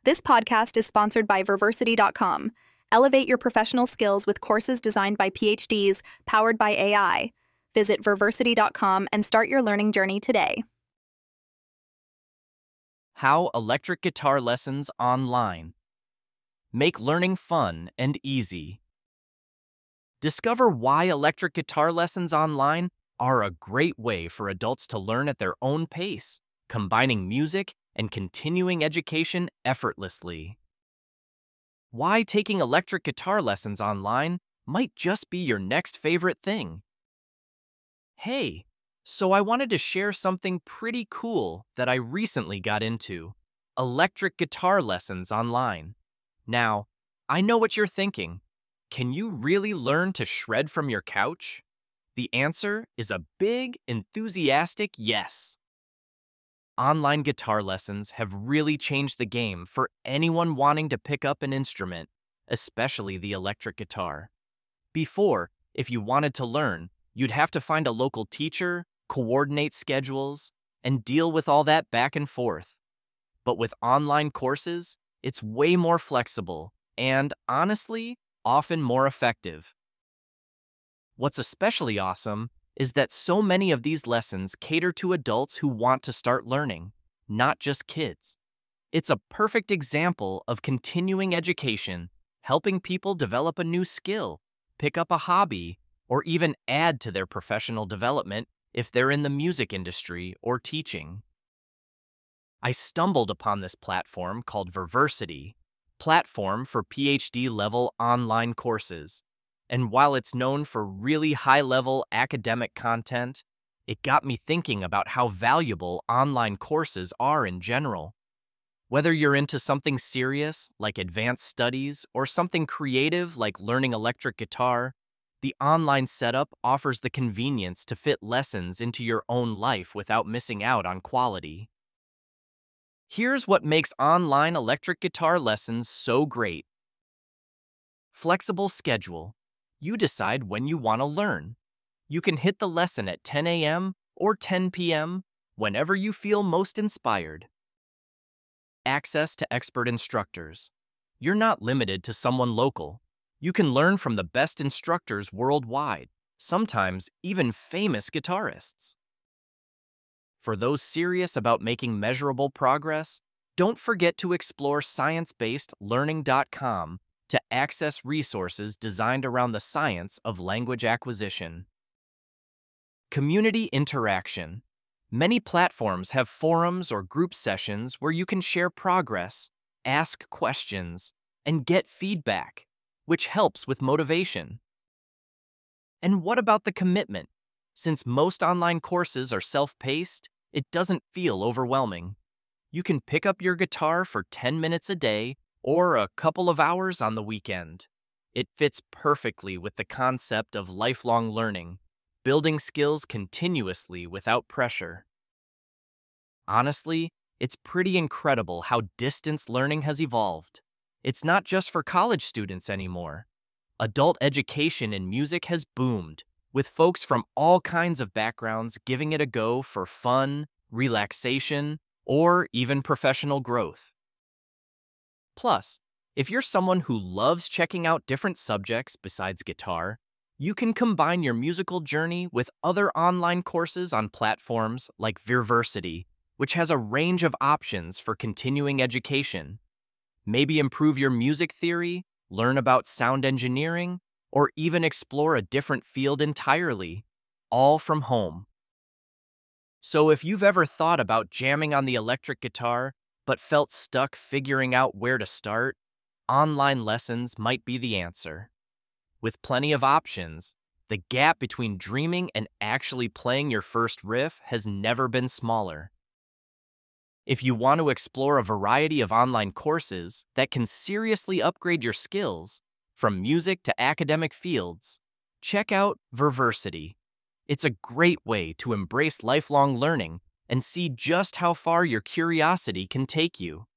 This podcast is sponsored by Verversity.com. Elevate your professional skills with courses designed by PhDs, powered by AI. Visit Verversity.com and start your learning journey today. How electric guitar lessons online. Make learning fun and easy. Discover why electric guitar lessons online are a great way for adults to learn at their own pace, combining music and continuing education effortlessly. Why taking electric guitar lessons online might just be your next favorite thing. Hey, so I wanted to share something pretty cool that I recently got into: electric guitar lessons online. Now, I know what you're thinking. Can you really learn to shred from your couch? The answer is a big, enthusiastic yes. Online guitar lessons have really changed the game for anyone wanting to pick up an instrument, especially the electric guitar. Before, if you wanted to learn, you'd have to find a local teacher, coordinate schedules, and deal with all that back and forth. But with online courses, it's way more flexible and, honestly, often more effective. What's especially awesome is that so many of these lessons cater to adults who want to start learning, not just kids. It's a perfect example of continuing education, helping people develop a new skill, pick up a hobby, or even add to their professional development if they're in the music industry or teaching. I stumbled upon this platform called Verversity, platform for PhD-level online courses. And while it's known for really high-level academic content, it got me thinking about how valuable online courses are in general. Whether you're into something serious, like advanced studies, or something creative, like learning electric guitar, the online setup offers the convenience to fit lessons into your own life without missing out on quality. Here's what makes online electric guitar lessons so great. Flexible schedule. You decide when you want to learn. You can hit the lesson at 10 a.m. or 10 p.m. whenever you feel most inspired. Access to expert instructors. You're not limited to someone local. You can learn from the best instructors worldwide, sometimes even famous guitarists. For those serious about making measurable progress, don't forget to explore science-based learning.com to access resources designed around the science of language acquisition. Community interaction. Many platforms have forums or group sessions where you can share progress, ask questions, and get feedback, which helps with motivation. And what about the commitment? Since most online courses are self-paced, it doesn't feel overwhelming. You can pick up your guitar for 10 minutes a day or a couple of hours on the weekend. It fits perfectly with the concept of lifelong learning, building skills continuously without pressure. Honestly, it's pretty incredible how distance learning has evolved. It's not just for college students anymore. Adult education in music has boomed, with folks from all kinds of backgrounds giving it a go for fun, relaxation, or even professional growth. Plus, if you're someone who loves checking out different subjects besides guitar, you can combine your musical journey with other online courses on platforms like Verversity, which has a range of options for continuing education. Maybe improve your music theory, learn about sound engineering, or even explore a different field entirely, all from home. So if you've ever thought about jamming on the electric guitar, but felt stuck figuring out where to start, online lessons might be the answer. With plenty of options, the gap between dreaming and actually playing your first riff has never been smaller. If you want to explore a variety of online courses that can seriously upgrade your skills, from music to academic fields, check out Verversity. It's a great way to embrace lifelong learning and see just how far your curiosity can take you.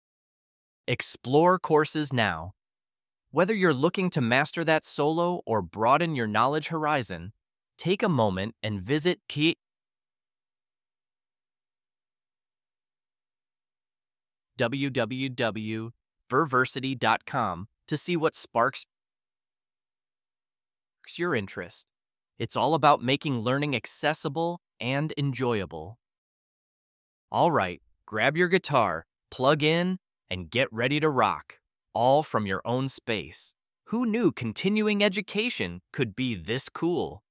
Explore courses now. Whether you're looking to master that solo or broaden your knowledge horizon, take a moment and visit www.verversity.com to see what sparks your interest. It's all about making learning accessible and enjoyable. All right, grab your guitar, plug in, and get ready to rock, all from your own space. Who knew continuing education could be this cool?